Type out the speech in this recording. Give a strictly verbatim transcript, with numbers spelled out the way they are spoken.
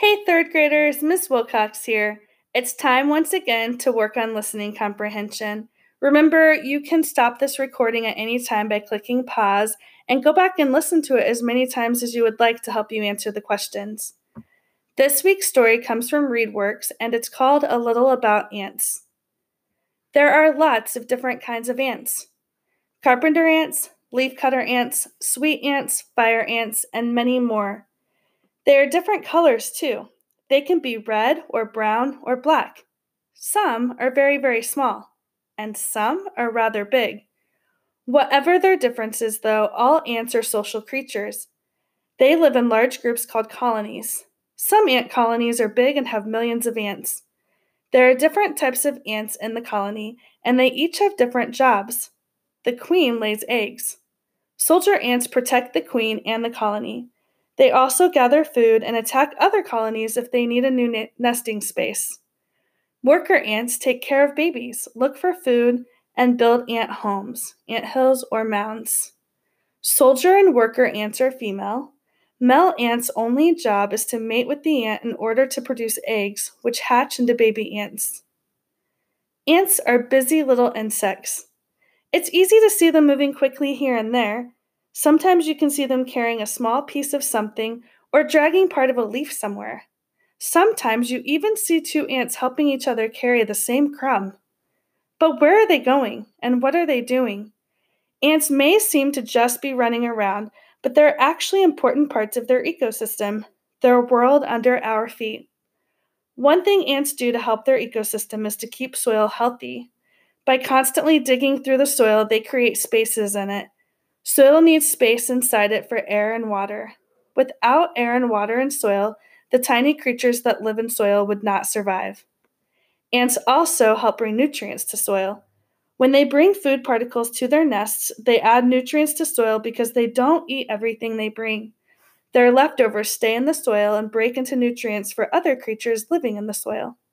Hey, third graders, Miss Wilcox here. It's time once again to work on listening comprehension. Remember, you can stop this recording at any time by clicking pause and go back and listen to it as many times as you would like to help you answer the questions. This week's story comes from ReadWorks and it's called A Little About Ants. There are lots of different kinds of ants. Carpenter ants, leafcutter ants, sweet ants, fire ants, and many more. They are different colors too. They can be red or brown or black. Some are very, very small, and some are rather big. Whatever their differences, though, all ants are social creatures. They live in large groups called colonies. Some ant colonies are big and have millions of ants. There are different types of ants in the colony, and they each have different jobs. The queen lays eggs. Soldier ants protect the queen and the colony. They also gather food and attack other colonies if they need a new ne- nesting space. Worker ants take care of babies, look for food, and build ant homes, ant hills, or mounds. Soldier and worker ants are female. Male ants' only job is to mate with the ant in order to produce eggs, which hatch into baby ants. Ants are busy little insects. It's easy to see them moving quickly here and there. Sometimes you can see them carrying a small piece of something or dragging part of a leaf somewhere. Sometimes you even see two ants helping each other carry the same crumb. But where are they going, and what are they doing? Ants may seem to just be running around, but they're actually important parts of their ecosystem, their world under our feet. One thing ants do to help their ecosystem is to keep soil healthy. By constantly digging through the soil, they create spaces in it. Soil needs space inside it for air and water. Without air and water and soil, the tiny creatures that live in soil would not survive. Ants also help bring nutrients to soil. When they bring food particles to their nests, they add nutrients to soil because they don't eat everything they bring. Their leftovers stay in the soil and break into nutrients for other creatures living in the soil.